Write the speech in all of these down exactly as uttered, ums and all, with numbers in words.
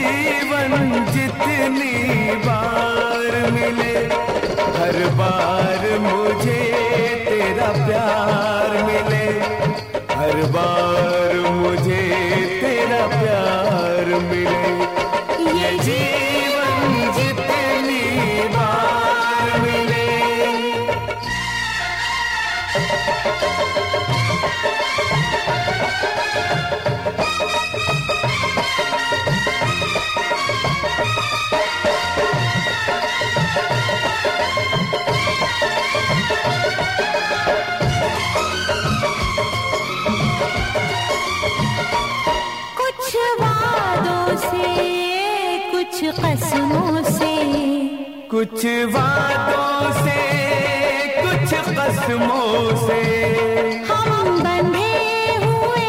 जीवन जितनी बार मिले, हर बार मुझे तेरा प्यार मिले, हर बार मुझे तेरा प्यार मिले। ये जीवन जितनी बार मिले। कुछ कसमों से, कुछ वादों से, कुछ कसमों से हम बंधे हुए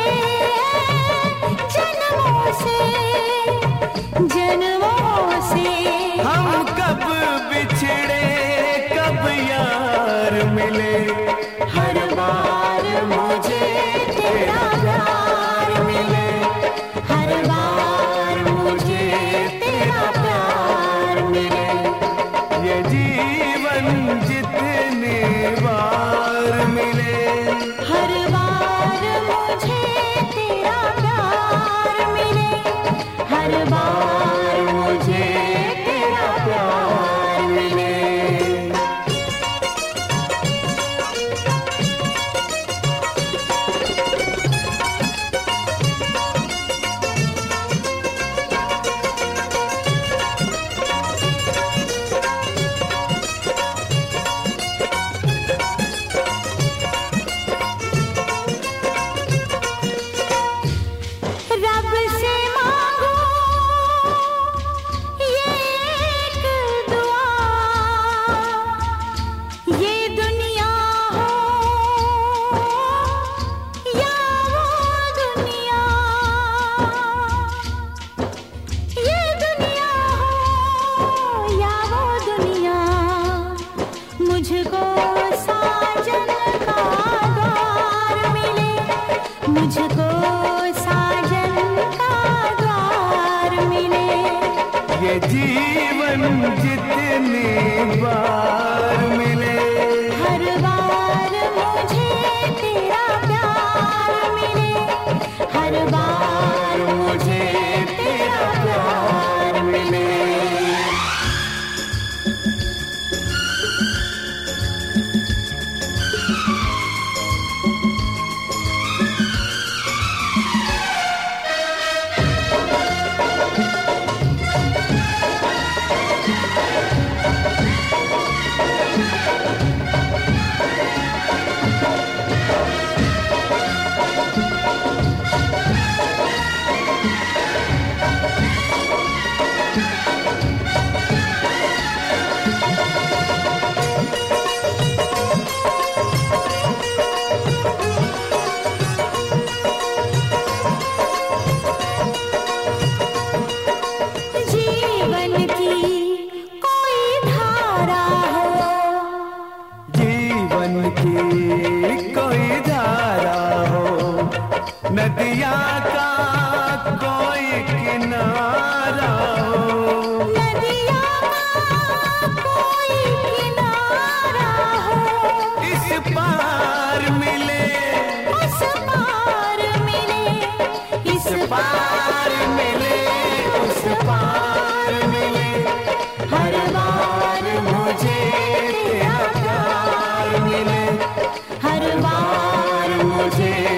जन्मों से, जन्मों से। हम कब बिछड़े कब यार मिले, हर बार मुझे तेरा प्यार मिले, हर बार मुझे तेरा प्यार मिले। ये जीवन जितने बार मिले, हर बार मुझे तेरा प्यार मिले, हर बार मुझे तेरा प्यार मिले। मुझको साजन का द्वार मिले, मुझको साजन का द्वार मिले। ये जीवन जितने बार मिले, हर बार मुझे तेरा प्यार मिले, हर बार मुझे तेरा प्यार मिले। कोई धारा हो, नदिया का कोई किनारा हो, नदिया का कोई किनारा हो। इस पार मिले, उस पार मिले, इस पार मिले, उस पार मिले। हर बार मुझे तेरा प्यार मिले, हर बार मुझे